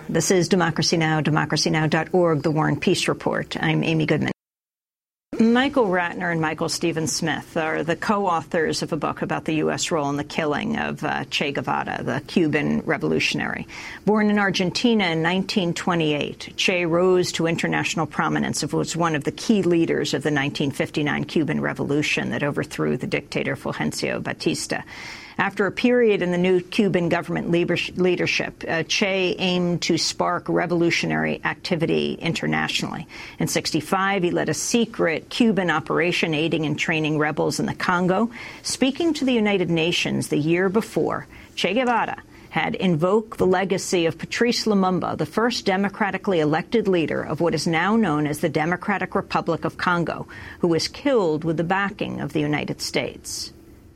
This is Democracy Now!, democracynow.org, The War and Peace Report. I'm Amy Goodman. Michael Ratner and Michael Stephen Smith are the co-authors of a book about the U.S. role in the killing of Che Guevara, the Cuban revolutionary. Born in Argentina in 1928, Che rose to international prominence and was one of the key leaders of the 1959 Cuban Revolution that overthrew the dictator Fulgencio Batista. After a period in the new Cuban government leadership, Che aimed to spark revolutionary activity internationally. In 1965, he led a secret Cuban operation aiding and training rebels in the Congo. Speaking to the United Nations the year before, Che Guevara had invoked the legacy of Patrice Lumumba, the first democratically elected leader of what is now known as the Democratic Republic of Congo, who was killed with the backing of the United States.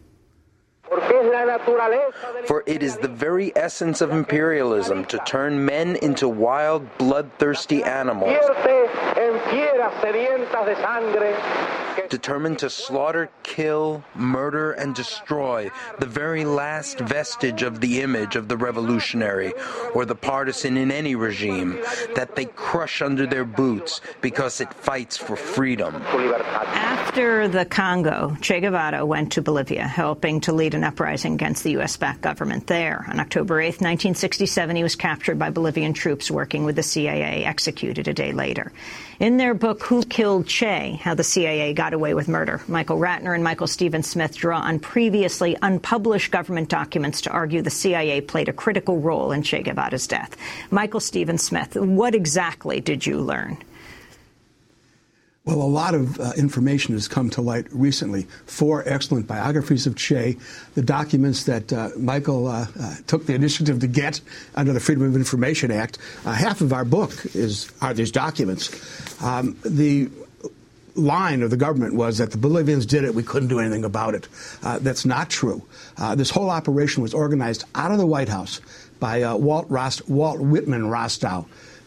For it is the very essence of imperialism to turn men into wild, bloodthirsty animals, determined to slaughter, kill, murder, and destroy the very last vestige of the image of the revolutionary or the partisan in any regime that they crush under their boots because it fights for freedom. After the Congo, Che Guevara went to Bolivia, helping to lead an uprising against the U.S.-backed government there. On October 8, 1967, he was captured by Bolivian troops working with the CIA, executed a day later. In their book, Who Killed Che? How the CIA Got Away with Murder, Michael Ratner and Michael Stephen Smith draw on previously unpublished government documents to argue the CIA played a critical role in Che Guevara's death. Michael Stephen Smith, what exactly did you learn? Well, a lot of information has come to light recently. 4 excellent biographies of Che, the documents that Michael took the initiative to get under the Freedom of Information Act. Half of our book are these documents. The line of the government was that the Bolivians did it, we couldn't do anything about it. That's not true. This whole operation was organized out of the White House by Walt Whitman Rostow.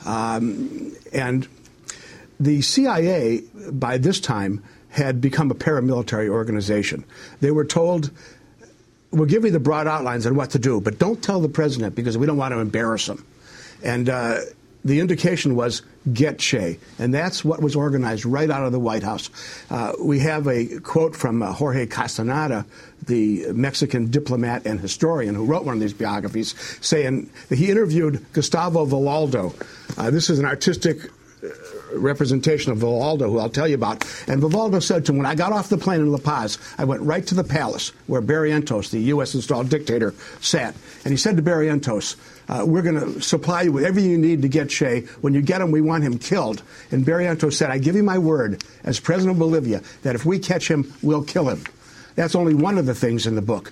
And the CIA, by this time, had become a paramilitary organization. They were told, we'll give you the broad outlines on what to do, but don't tell the president because we don't want to embarrass him. And the indication was, get Che. And that's what was organized right out of the White House. We have a quote from Jorge Castaneda, the Mexican diplomat and historian who wrote one of these biographies, saying that he interviewed Gustavo Villaldo. This is an artistic representation of Villaldo, who I'll tell you about. And Villaldo said to him, when I got off the plane in La Paz, I went right to the palace where Barrientos, the U.S.-installed dictator, sat. And he said to Barrientos, we're going to supply you with everything you need to get Che. When you get him, we want him killed. And Barrientos said, I give you my word as president of Bolivia that if we catch him, we'll kill him. That's only one of the things in the book.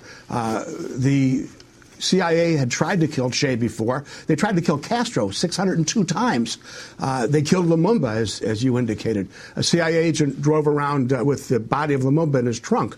The CIA had tried to kill Che before. They tried to kill Castro 602 times. They killed Lumumba, as you indicated. A CIA agent drove around with the body of Lumumba in his trunk.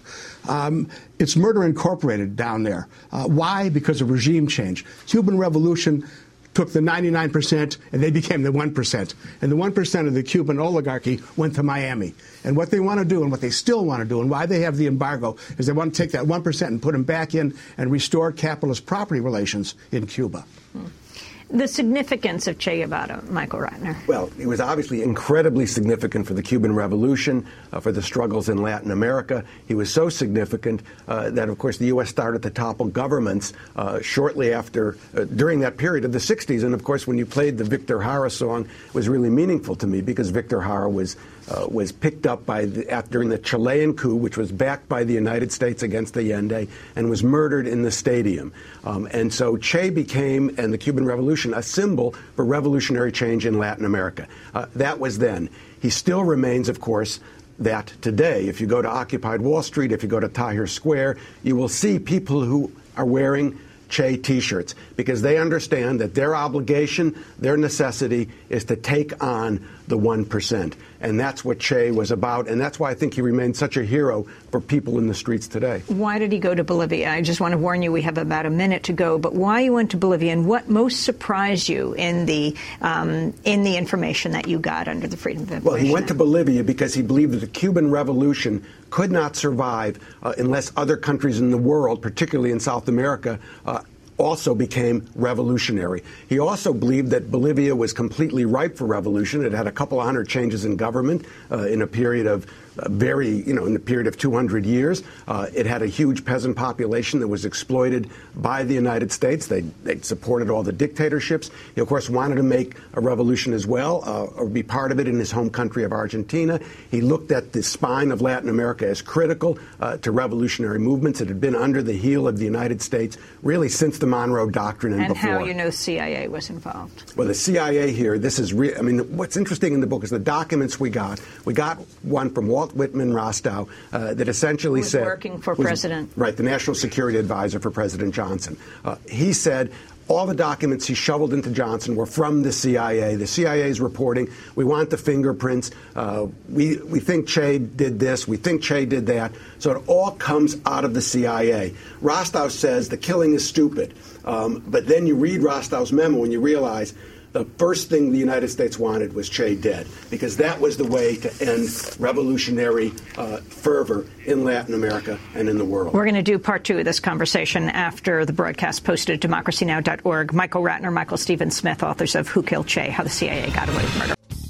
It's Murder Incorporated down there. Why? Because of regime change. Cuban Revolution took the 99% and they became the 1%. And the 1% of the Cuban oligarchy went to Miami. And what they want to do and what they still want to do and why they have the embargo is they want to take that 1% and put them back in and restore capitalist property relations in Cuba. The significance of Che Guevara, Michael Ratner. Well, he was obviously incredibly significant for the Cuban Revolution, for the struggles in Latin America. He was so significant that, of course, the U.S. started to topple governments shortly after, during that period of the 60s. And, of course, when you played the Victor Jara song, it was really meaningful to me because Victor Jara was picked up during the Chilean coup, which was backed by the United States against Allende, and was murdered in the stadium. And so Che became, and the Cuban Revolution, a symbol for revolutionary change in Latin America. That was then. He still remains, of course, that today. If you go to Occupied Wall Street, if you go to Tahrir Square, you will see people who are wearing Che T-shirts because they understand that their obligation, their necessity is to take on the 1%. And that's what Che was about. And that's why I think he remains such a hero for people in the streets today. Why did he go to Bolivia? I just want to warn you, we have about a minute to go. But why you went to Bolivia and what most surprised you in the information that you got under the Freedom of Information Well, he went to Bolivia because he believed that the Cuban Revolution could not survive unless other countries in the world, particularly in South America, also became revolutionary. He also believed that Bolivia was completely ripe for revolution. It had a couple of hundred changes in government in a period of in the period of 200 years. It had a huge peasant population that was exploited by the United States. They supported all the dictatorships. He, of course, wanted to make a revolution as well, or be part of it in his home country of Argentina. He looked at the spine of Latin America as critical to revolutionary movements. It had been under the heel of the United States really since the Monroe Doctrine and before. And how CIA was involved? Well, the CIA here, this is what's interesting in the book is the documents we got. We got one from Walt Whitman Rostow that essentially said... working for President. Right, the National Security Advisor for President Johnson. He said all the documents he shoveled into Johnson were from the CIA. The CIA is reporting, we want the fingerprints. We think Che did this. We think Che did that. So it all comes out of the CIA. Rostow says the killing is stupid. But then you read Rostow's memo and you realize the first thing the United States wanted was Che dead, because that was the way to end revolutionary fervor in Latin America and in the world. We're going to do part 2 of this conversation after the broadcast posted at democracynow.org. Michael Ratner, Michael Stephen Smith, authors of Who Killed Che? How the CIA Got Away with Murder.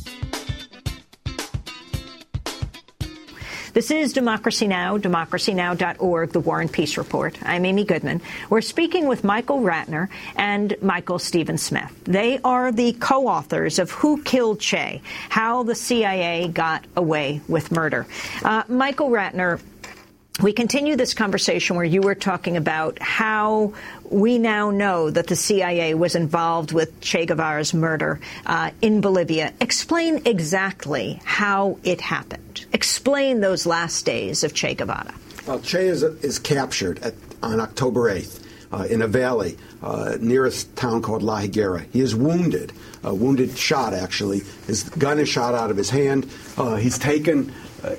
This is Democracy Now!, democracynow.org, The War and Peace Report. I'm Amy Goodman. We're speaking with Michael Ratner and Michael Stephen Smith. They are the co-authors of Who Killed Che? How the CIA Got Away with Murder. Michael Ratner, we continue this conversation where you were talking about how we now know that the CIA was involved with Che Guevara's murder in Bolivia. Explain exactly how it happened. Explain those last days of Che Guevara. Well, Che is captured on October 8th in a valley near a town called La Higuera. He is wounded, shot actually. His gun is shot out of his hand. He's taken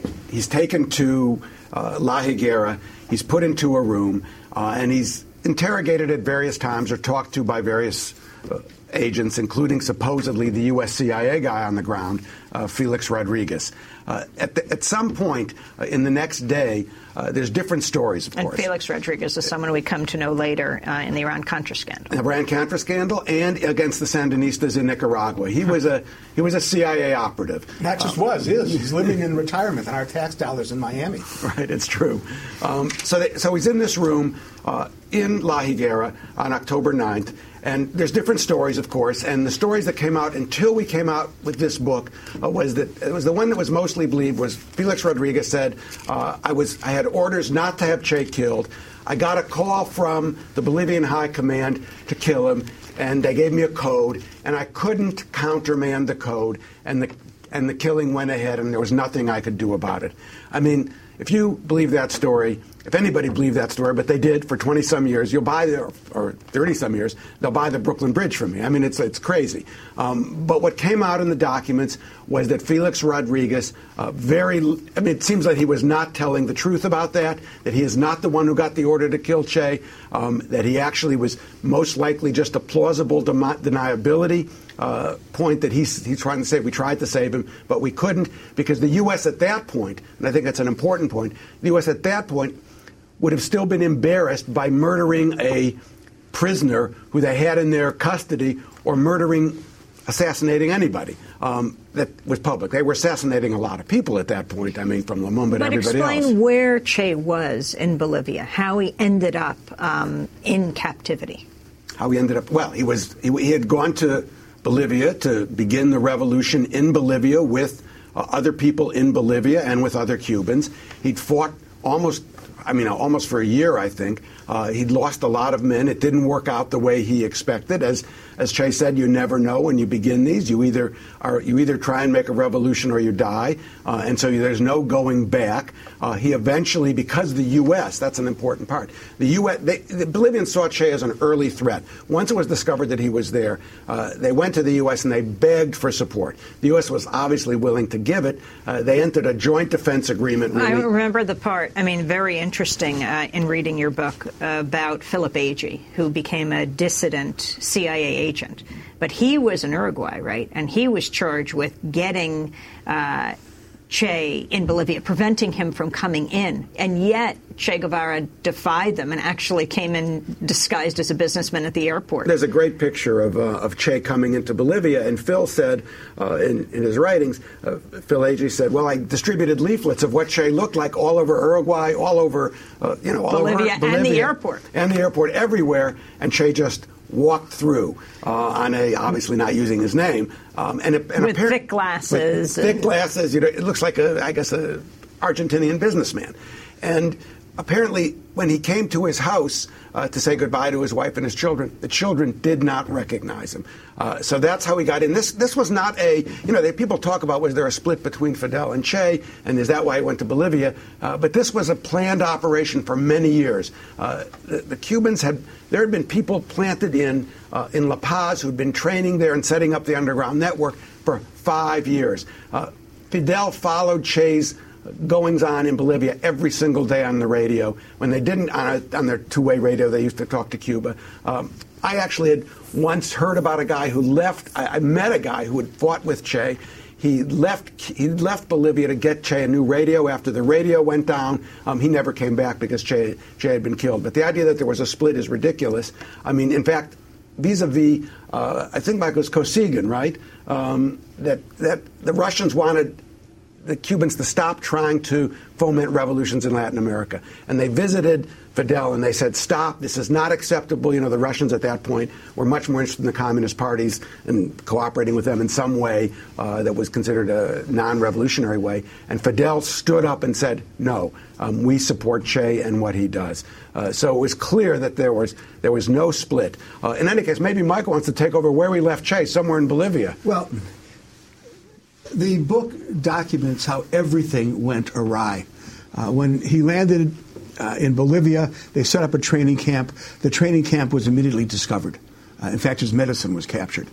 to La Higuera. He's put into a room, and he's interrogated at various times or talked to by various agents, including supposedly the U.S. CIA guy on the ground, Felix Rodriguez. At some point in the next day, there's different stories, of course. And Felix Rodriguez is someone we come to know later in the Iran-Contra scandal. The Iran-Contra scandal and against the Sandinistas in Nicaragua. He was a CIA operative. Not just he is. He's living in retirement on our tax dollars in Miami. Right, it's true. So he's in this room in La Higuera on October 9th. And there's different stories, of course, and the stories that came out until we came out with this book was that it was the one that was mostly believed was Felix Rodriguez said, I had orders not to have Che killed. I got a call from the Bolivian High Command to kill him, and they gave me a code, and I couldn't countermand the code, and the killing went ahead, and there was nothing I could do about it. I mean, if you believe that story, if anybody believed that story, but they did for 20-some years, you'll buy or 30-some years, they'll buy the Brooklyn Bridge from me. I mean, it's crazy. But what came out in the documents was that Felix Rodriguez it seems like he was not telling the truth about that he is not the one who got the order to kill Che, that he actually was most likely just a plausible deniability point that he's trying to say we tried to save him, but we couldn't because the U.S. at that point, and I think that's an important point, the U.S. at that point would have still been embarrassed by murdering a prisoner who they had in their custody or assassinating anybody that was public. They were assassinating a lot of people at that point, I mean, from Lumumba to everybody else. But explain where Che was in Bolivia, how he ended up in captivity. How he ended up, well, he had gone to Bolivia to begin the revolution in Bolivia with other people in Bolivia and with other Cubans. He'd fought almost for a year, I think. He'd lost a lot of men. It didn't work out the way he expected. As Che said, you never know when you begin these. You either try and make a revolution or you die. And so there's no going back. He eventually, because the U.S., that's an important part. The Bolivians saw Che as an early threat. Once it was discovered that he was there, they went to the U.S. and they begged for support. The U.S. was obviously willing to give it. They entered a joint defense agreement. I remember the part, very interesting in reading your book about Philip Agee, who became a dissident CIA agent. But he was in Uruguay, right? And he was charged with getting Che in Bolivia, preventing him from coming in. And yet Che Guevara defied them and actually came in disguised as a businessman at the airport. There's a great picture of Che coming into Bolivia, and Phil said in his writings, Phil Agee said, well, I distributed leaflets of what Che looked like all over Uruguay, all over, all Bolivia, over Bolivia. And the airport. And the airport, everywhere, and Che just walked through obviously not using his name. With thick glasses. Thick glasses. It looks like a Argentinian businessman. And apparently when he came to his house to say goodbye to his wife and his children, the children did not recognize him. So that's how he got in. This was not people talk about, was there a split between Fidel and Che, and is that why he went to Bolivia? But this was a planned operation for many years. The Cubans there had been people planted in La Paz who'd been training there and setting up the underground network for 5 years. Fidel followed Che's goings-on in Bolivia every single day on the radio. When they didn't, on their two-way radio, they used to talk to Cuba. I actually had once heard about a guy who left. I met a guy who had fought with Che. He left Bolivia to get Che a new radio. After the radio went down, he never came back because Che had been killed. But the idea that there was a split is ridiculous. I mean, in fact, vis-a-vis, I think it was Kosygin, right? That the Russians wanted the Cubans to stop trying to foment revolutions in Latin America. And they visited Fidel and they said, stop, this is not acceptable. The Russians at that point were much more interested in the communist parties and cooperating with them in some way that was considered a non-revolutionary way. And Fidel stood up and said, no, we support Che and what he does. So it was clear that there was no split. In any case, maybe Michael wants to take over where we left Che, somewhere in Bolivia. Well, the book documents how everything went awry. When he landed in Bolivia, they set up a training camp. The training camp was immediately discovered. In fact, his medicine was captured.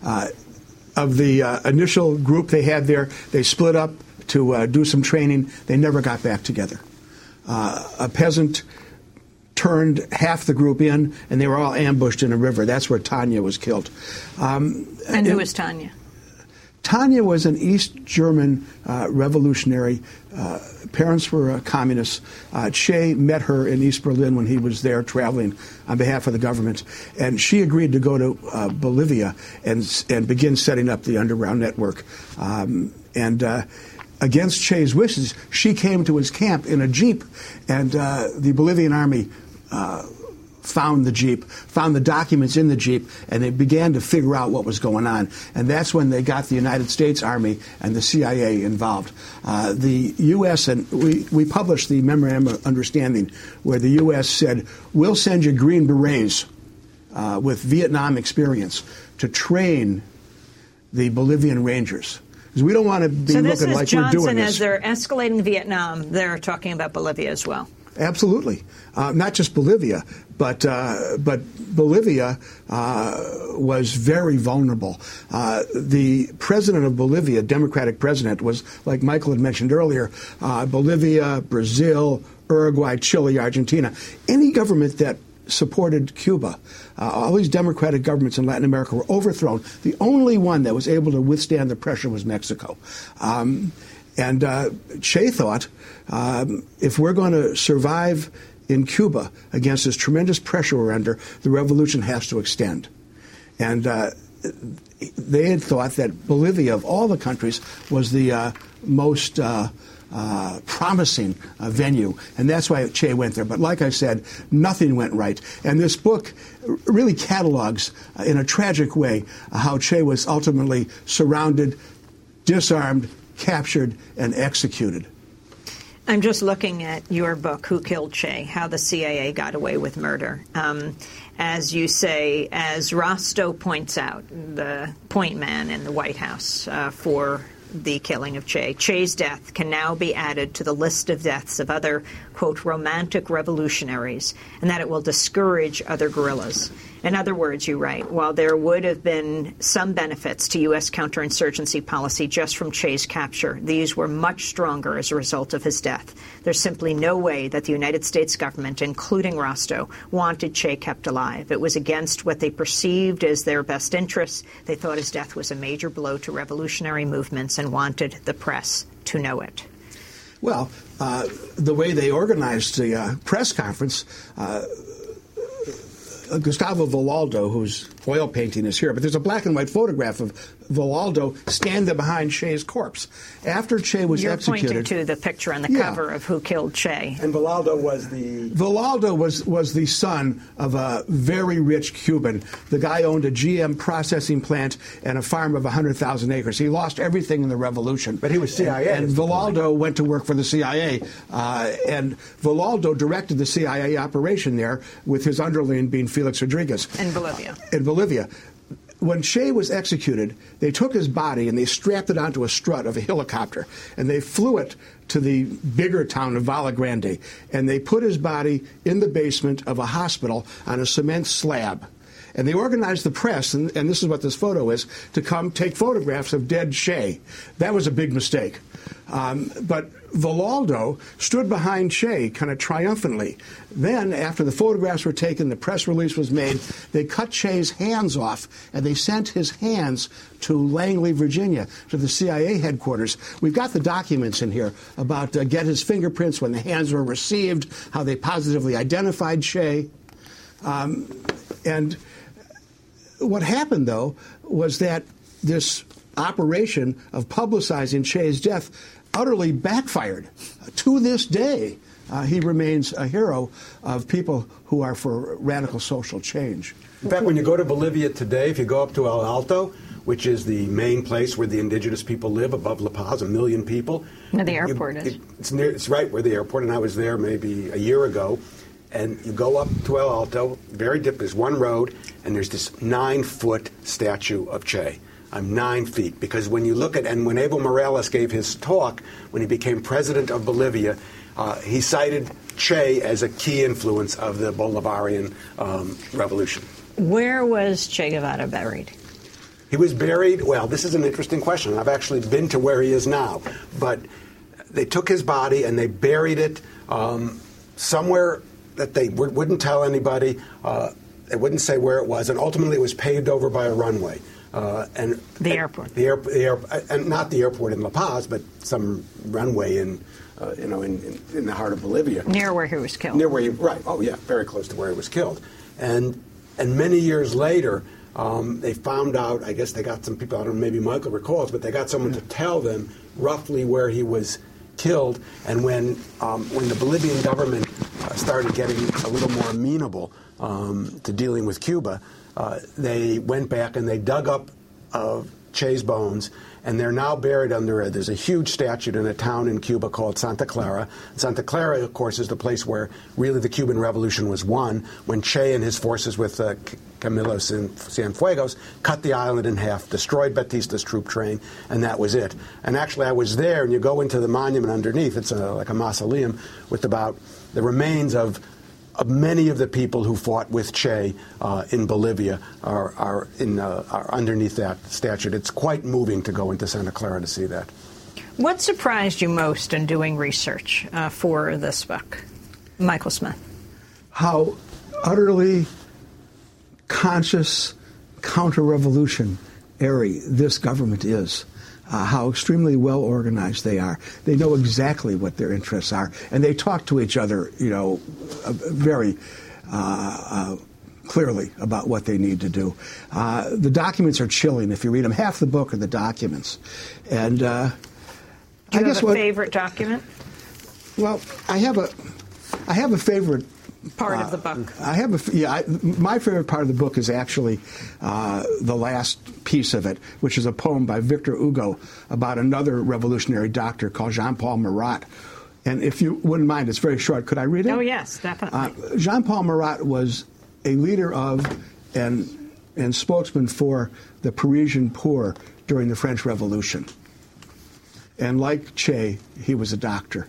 Of the initial group they had there, they split up to do some training. They never got back together. A peasant turned half the group in, and they were all ambushed in a river. That's where Tanya was killed. And who was Tanya? Tanya was an East German revolutionary. Parents were communists. Che met her in East Berlin when he was there traveling on behalf of the government, and she agreed to go to Bolivia and begin setting up the underground network. Against Che's wishes, she came to his camp in a jeep, and the Bolivian army found the jeep, found the documents in the jeep, and they began to figure out what was going on. And that's when they got the United States Army and the CIA involved. The U.S., and we published the Memorandum of Understanding, where the U.S. said, we'll send you Green Berets with Vietnam experience to train the Bolivian Rangers. Because we don't want to be looking like Johnson, we're doing this. As they're escalating Vietnam, they're talking about Bolivia as well. Absolutely. Not just Bolivia, but Bolivia was very vulnerable. The president of Bolivia, Democratic president, was, like Michael had mentioned earlier, Bolivia, Brazil, Uruguay, Chile, Argentina. Any government that supported Cuba, all these democratic governments in Latin America were overthrown. The only one that was able to withstand the pressure was Mexico. And Che thought, if we're going to survive in Cuba against this tremendous pressure we're under, the revolution has to extend. And they had thought that Bolivia, of all the countries, was the most promising venue, and that's why Che went there. But like I said, nothing went right. And this book really catalogs, in a tragic way, how Che was ultimately surrounded, disarmed, captured, and executed. I'm just looking at your book, Who Killed Che? How the CIA Got Away with Murder. As you say, as Rostow points out, the point man in the White House for the killing of Che, Che's death can now be added to the list of deaths of other, quote, romantic revolutionaries, and that it will discourage other guerrillas. In other words, you write, while there would have been some benefits to U.S. counterinsurgency policy just from Che's capture, these were much stronger as a result of his death. There's simply no way that the United States government, including Rostow, wanted Che kept alive. It was against what they perceived as their best interests. They thought his death was a major blow to revolutionary movements and wanted the press to know it? Well, the way they organized the press conference, Gustavo Villaldo, whose oil painting is here, but there's a black and white photograph of Villaldo standing behind Che's corpse. After Che was executed... You're pointing to the picture on the cover of Who Killed Che. And Villaldo was the... Villaldo was the son of a very rich Cuban. The guy owned a GM processing plant and a farm of 100,000 acres. He lost everything in the revolution. But he was CIA. And Villaldo went to work for the CIA. And Villaldo directed the CIA operation there, with his underling being Felix Rodriguez. In Bolivia. In Bolivia. When Che was executed, they took his body and they strapped it onto a strut of a helicopter, and they flew it to the bigger town of Valle Grande, and they put his body in the basement of a hospital on a cement slab. And they organized the press, and this is what this photo is, to come take photographs of dead Che. That was a big mistake. But Villaldo stood behind Che kind of triumphantly. Then, after the photographs were taken, the press release was made, they cut Che's hands off, and they sent his hands to Langley, Virginia, to the CIA headquarters. We've got the documents in here about get his fingerprints when the hands were received, how they positively identified Che. And what happened, though, was that this operation of publicizing Che's death utterly backfired. To this day, he remains a hero of people who are for radical social change. In fact, when you go to Bolivia today, if you go up to El Alto, which is the main place where the indigenous people live, above La Paz, 1 million people. Where the airport is. It's right where the airport, and I was there maybe a year ago. And you go up to El Alto, very deep, there's one road, and there's this 9-foot statue of Che. I'm 9 feet, because when you look at, and when Evo Morales gave his talk, when he became president of Bolivia, he cited Che as a key influence of the Bolivarian revolution. Where was Che Guevara buried? He was buried, well, this is an interesting question. I've actually been to where he is now, but they took his body and they buried it somewhere that they wouldn't tell anybody. They wouldn't say where it was, and ultimately it was paved over by a runway. And the airport. And not the airport in La Paz, but some runway in the heart of Bolivia. Near where he was killed. Near where right. Oh, yeah, very close to where he was killed. And many years later, they found out, I guess they got some people, I don't know, maybe Michael recalls, but they got someone to tell them roughly where he was killed. And when the Bolivian government started getting a little more amenable to dealing with Cuba, they went back and they dug up Che's bones, and they're now buried under there's a huge statue in a town in Cuba called Santa Clara. Santa Clara, of course, is the place where really the Cuban Revolution was won, when Che and his forces with Camilo Cienfuegos cut the island in half, destroyed Batista's troop train, and that was it. And actually, I was there, and you go into the monument underneath. It's like a mausoleum with about the remains of many of the people who fought with Che in Bolivia are underneath that statue. It's quite moving to go into Santa Clara to see that. What surprised you most in doing research for this book, Michael Smith? How utterly conscious counter-revolutionary this government is. How extremely well organized they are. They know exactly what their interests are, and they talk to each other, very clearly about what they need to do. The documents are chilling if you read them. Half the book are the documents, and do you have a favorite document? Well, I have a favorite. Part of the book. My favorite part of the book is actually the last piece of it, which is a poem by Victor Hugo about another revolutionary doctor called Jean-Paul Marat. And if you wouldn't mind, it's very short. Could I read it? Oh, yes, definitely. Jean-Paul Marat was a leader of and spokesman for the Parisian poor during the French Revolution. And like Che, he was a doctor.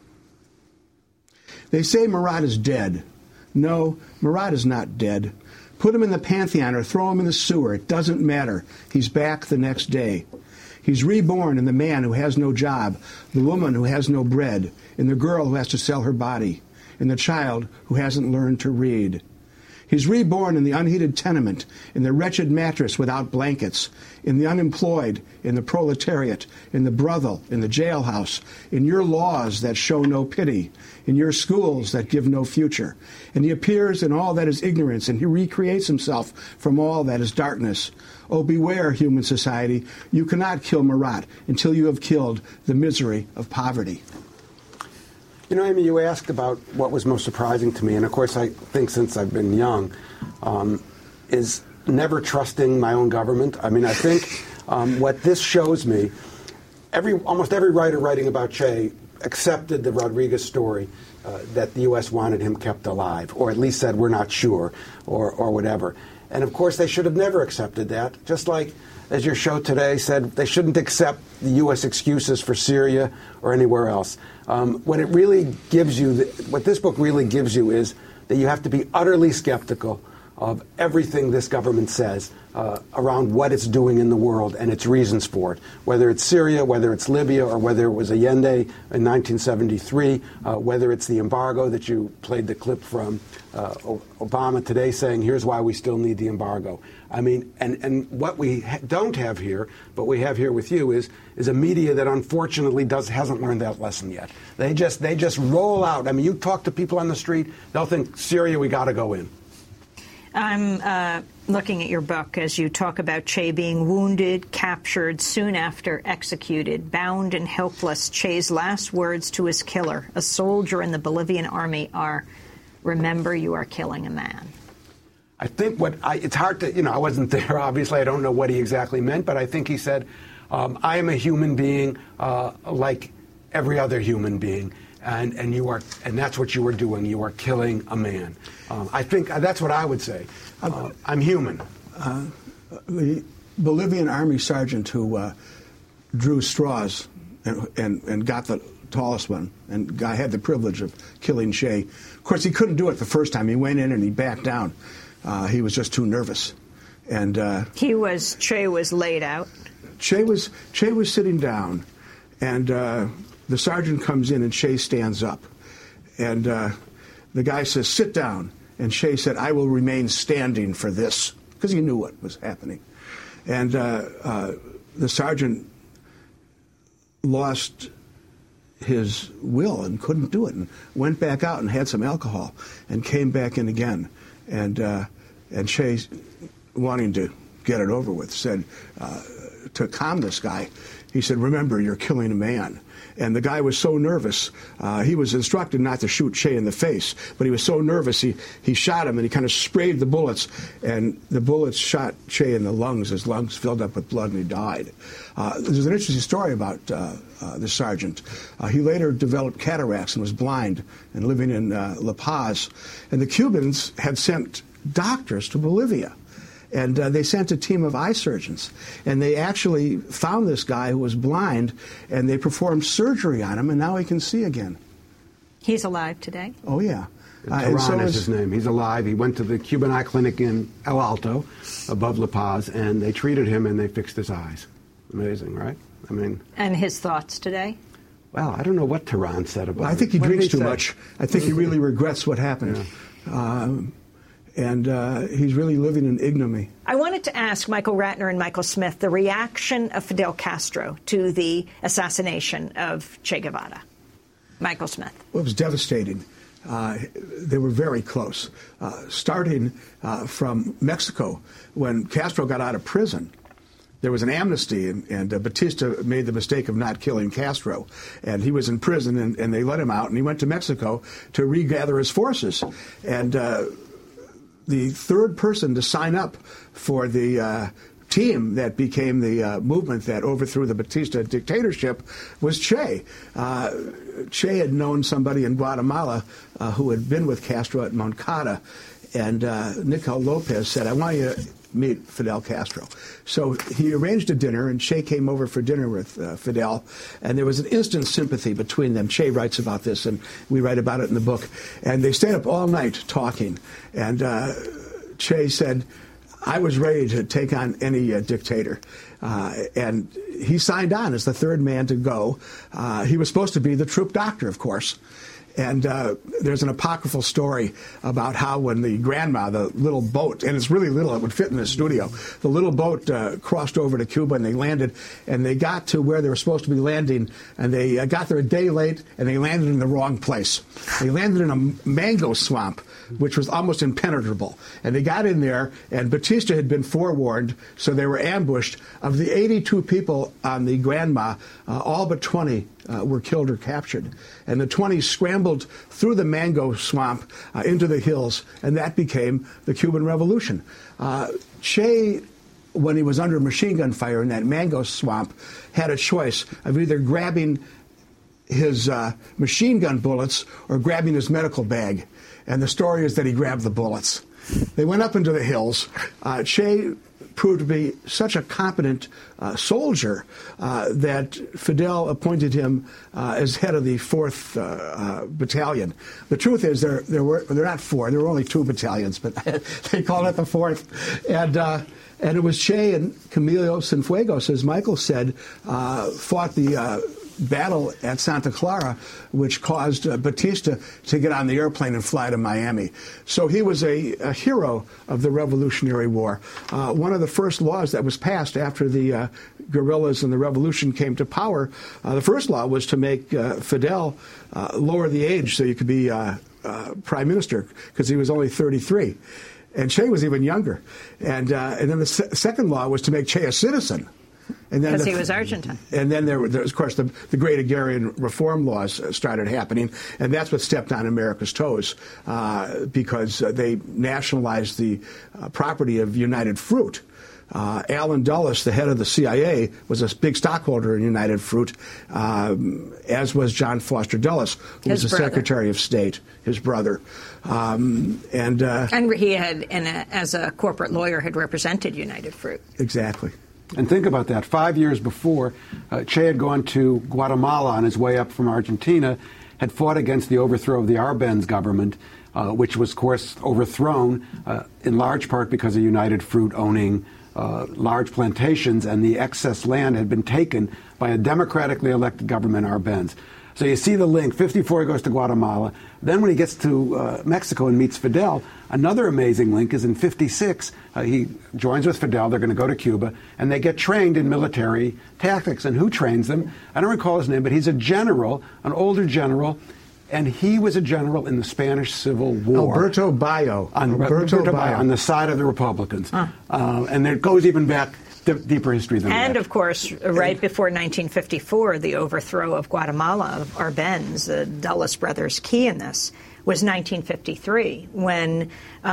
They say Marat is dead. No, Marat is not dead. Put him in the Pantheon or throw him in the sewer. It doesn't matter. He's back the next day. He's reborn in the man who has no job, the woman who has no bread, in the girl who has to sell her body, in the child who hasn't learned to read. He's reborn in the unheated tenement, in the wretched mattress without blankets, in the unemployed, in the proletariat, in the brothel, in the jailhouse, in your laws that show no pity, in your schools that give no future. And he appears in all that is ignorance, and he recreates himself from all that is darkness. Oh, beware, human society. You cannot kill Marat until you have killed the misery of poverty. You know, Amy, you asked about what was most surprising to me, and of course I think since I've been young, is never trusting my own government. I mean, I think what this shows me, almost every writer writing about Che accepted the Rodriguez story that the U.S. wanted him kept alive, or at least said we're not sure, or whatever. And of course they should have never accepted that, just like, as your show today said, they shouldn't accept the U.S. excuses for Syria or anywhere else. What it really gives you, what this book really gives you, is that you have to be utterly skeptical of everything this government says around what it's doing in the world and its reasons for it, whether it's Syria, whether it's Libya, or whether it was Allende in 1973, whether it's the embargo that you played the clip from Obama today saying, here's why we still need the embargo. I mean, and what we don't have here, but we have here with you, is a media that unfortunately hasn't learned that lesson yet. They just roll out. I mean, you talk to people on the street, they'll think, Syria, we got to go in. I'm looking at your book as you talk about Che being wounded, captured, soon after executed, bound and helpless. Che's last words to his killer, a soldier in the Bolivian army, are, "Remember, you are killing a man." I think it's hard to, I wasn't there, obviously. I don't know what he exactly meant, but I think he said, I am a human being like every other human being. And that's what you were doing. You are killing a man. I think that's what I would say. I'm human. The Bolivian army sergeant who drew straws and got the tallest one, and I had the privilege of killing Che. Of course, he couldn't do it the first time. He went in and he backed down. He was just too nervous. And Che was laid out. Che was sitting down, and the sergeant comes in and Che stands up. And the guy says, "Sit down." And Che said, "I will remain standing for this," because he knew what was happening. And the sergeant lost his will and couldn't do it, and went back out and had some alcohol and came back in again. And Che, wanting to get it over with, said, to calm this guy, he said, "Remember, you're killing a man." And the guy was so nervous. He was instructed not to shoot Che in the face, but he was so nervous he shot him, and he kind of sprayed the bullets, and the bullets shot Che in the lungs. His lungs filled up with blood, and he died. There's an interesting story about the sergeant. He later developed cataracts and was blind and living in La Paz. And the Cubans had sent doctors to Bolivia. And they sent a team of eye surgeons. And they actually found this guy who was blind, and they performed surgery on him, and now he can see again. He's alive today? Oh, yeah. Tehran is his name. He's alive. He went to the Cuban Eye Clinic in El Alto, above La Paz, and they treated him, and they fixed his eyes. Amazing, right? I mean... And his thoughts today? Well, I don't know what Tehran said about it. I think he drinks too much. I think he really regrets what happened. Yeah. And he's really living in ignominy. I wanted to ask Michael Ratner and Michael Smith the reaction of Fidel Castro to the assassination of Che Guevara. Michael Smith. Well, it was devastating. They were very close. Starting from Mexico, when Castro got out of prison, there was an amnesty, and Batista made the mistake of not killing Castro. And he was in prison, and they let him out, and he went to Mexico to regather his forces. And the third person to sign up for the team that became the movement that overthrew the Batista dictatorship was Che. Che had known somebody in Guatemala who had been with Castro at Moncada, and Nicol Lopez said, "I want you to meet Fidel Castro." So he arranged a dinner, and Che came over for dinner with Fidel, and there was an instant sympathy between them. Che writes about this, and we write about it in the book. And they stayed up all night talking, and Che said, "I was ready to take on any dictator." And he signed on as the third man to go. He was supposed to be the troop doctor, of course. And there's an apocryphal story about how when the Grandma, the little boat, and it's really little, it would fit in the studio, the little boat crossed over to Cuba and they landed, and they got to where they were supposed to be landing, and they got there a day late, and they landed in the wrong place. They landed in a mango swamp, which was almost impenetrable. And they got in there, and Batista had been forewarned, so they were ambushed. Of the 82 people on the Grandma, all but 20 were killed or captured. And the 20 scrambled through the mango swamp into the hills, and that became the Cuban Revolution. Che, when he was under machine gun fire in that mango swamp, had a choice of either grabbing his machine gun bullets or grabbing his medical bag. And the story is that he grabbed the bullets. They went up into the hills. Che proved to be such a competent soldier that Fidel appointed him as head of the 4th Battalion. The truth is, they're not 4. There were only 2 battalions, but they called it the 4th. And it was Che and Camilo Cienfuegos, as Michael said, fought the battle at Santa Clara, which caused Batista to get on the airplane and fly to Miami. So he was a hero of the Revolutionary War. One of the first laws that was passed after the guerrillas and the revolution came to power, the first law was to make Fidel lower the age so you could be prime minister, because he was only 33. And Che was even younger. And then the second law was to make Che a citizen. Because he was Argentine. And then there was, of course, the great agrarian reform laws started happening, and that's what stepped on America's toes, because they nationalized the property of United Fruit. Allen Dulles, the head of the CIA, was a big stockholder in United Fruit, as was John Foster Dulles, who was the Secretary of State, his brother. And he had, as a corporate lawyer, had represented United Fruit. Exactly. And think about that. 5 years before, Che had gone to Guatemala on his way up from Argentina, had fought against the overthrow of the Arbenz government, which was, of course, overthrown in large part because of United Fruit owning large plantations, and the excess land had been taken by a democratically elected government, Arbenz. So you see the link. 54, he goes to Guatemala. Then when he gets to Mexico and meets Fidel, another amazing link is in 56. He joins with Fidel. They're going to go to Cuba, and they get trained in military tactics. And who trains them? I don't recall his name, but he's a general, an older general, and he was a general in the Spanish Civil War. Alberto Bayo. Alberto Bayo, on the side of the Republicans. And it goes even back deeper history than that. And, of course, right before 1954, the overthrow of Guatemala, of Arbenz, the Dulles brothers' key in this, was 1953, when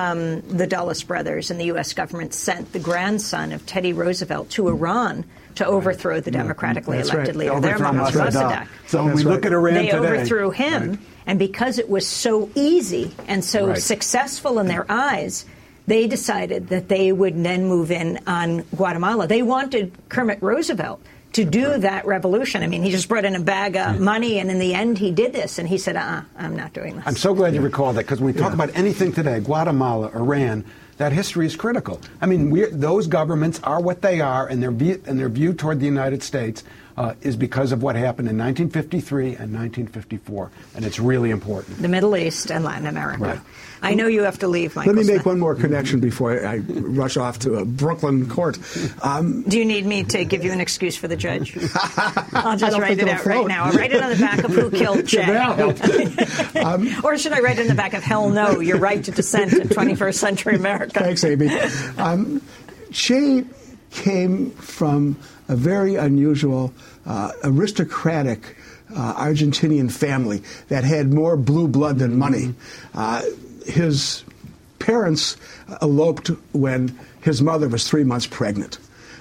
the Dulles brothers and the U.S. government sent the grandson of Teddy Roosevelt to Iran to overthrow the democratically elected leader there, Mohammad Mossadegh. So when we look at Iran today, they overthrew him, and because it was so easy and so successful in their eyes, they decided that they would then move in on Guatemala. They wanted Kermit Roosevelt to do that revolution. I mean, he just brought in a bag of money, and in the end, he did this. And he said, I'm not doing this. I'm so glad you recall that, because when we talk about anything today, Guatemala, Iran, that history is critical. I mean, those governments are what they are, and their view toward the United States is because of what happened in 1953 and 1954, and it's really important. The Middle East and Latin America. Right. I know you have to leave, Michael Let me make Smith. one more connection before I rush off to a Brooklyn court. Do you need me to give you an excuse for the judge? I'll just write it out right now. I'll write it on the back of Who Killed Che. Or should I write it in the back of Hell No, Your Right to Dissent in 21st Century America? Thanks, Amy. Che came from a very unusual, aristocratic Argentinian family that had more blue blood than money. His parents eloped when his mother was 3 months pregnant.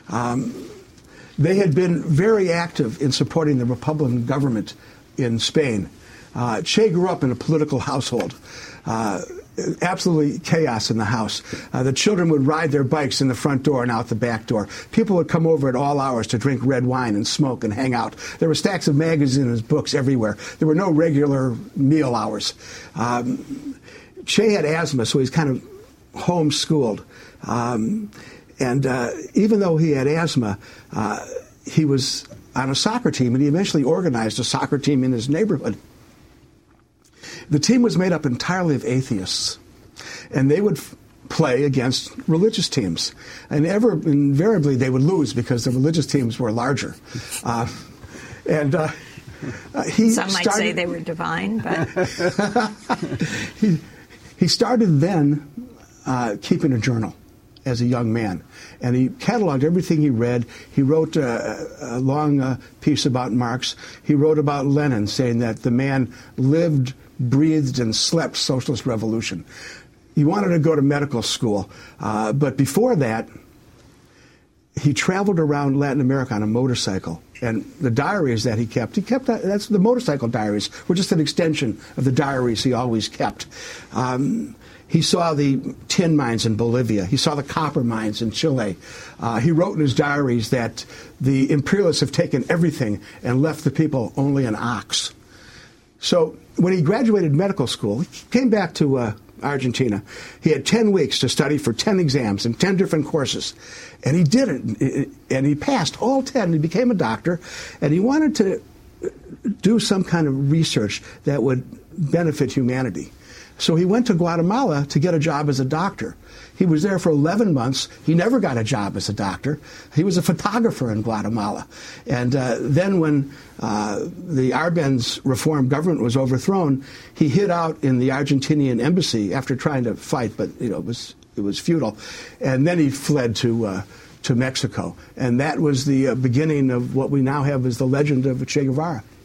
They had been very active in supporting the Republican government in Spain. Che grew up in a political household. Absolutely chaos in the house. The children would ride their bikes in the front door and out the back door. People would come over at all hours to drink red wine and smoke and hang out. There were stacks of magazines and books everywhere. There were no regular meal hours. Che had asthma, so he's kind of homeschooled. And even though he had asthma, he was on a soccer team, and he eventually organized a soccer team in his neighborhood. The team was made up entirely of atheists, and they would play against religious teams. And invariably they would lose because the religious teams were larger. Some might say they were divine, but... he started then keeping a journal as a young man. And he cataloged everything he read. He wrote a long piece about Marx. He wrote about Lenin, saying that the man lived, breathed, and slept socialist revolution. He wanted to go to medical school. But before that, he traveled around Latin America on a motorcycle. And the diaries that he kept, that's the motorcycle diaries, were just an extension of the diaries he always kept. He saw the tin mines in Bolivia. He saw the copper mines in Chile. He wrote in his diaries that the imperialists have taken everything and left the people only an ox. So when he graduated medical school, he came back to Argentina. He had 10 weeks to study for 10 exams in 10 different courses. And he did it, and he passed all 10. He became a doctor, and he wanted to do some kind of research that would benefit humanity. So he went to Guatemala to get a job as a doctor. He was there for 11 months. He never got a job as a doctor. He was a photographer in Guatemala. And then when the Arbenz reform government was overthrown, he hid out in the Argentinian embassy after trying to fight, but it was futile. And then he fled to Mexico. And that was the beginning of what we now have as the legend of Che Guevara.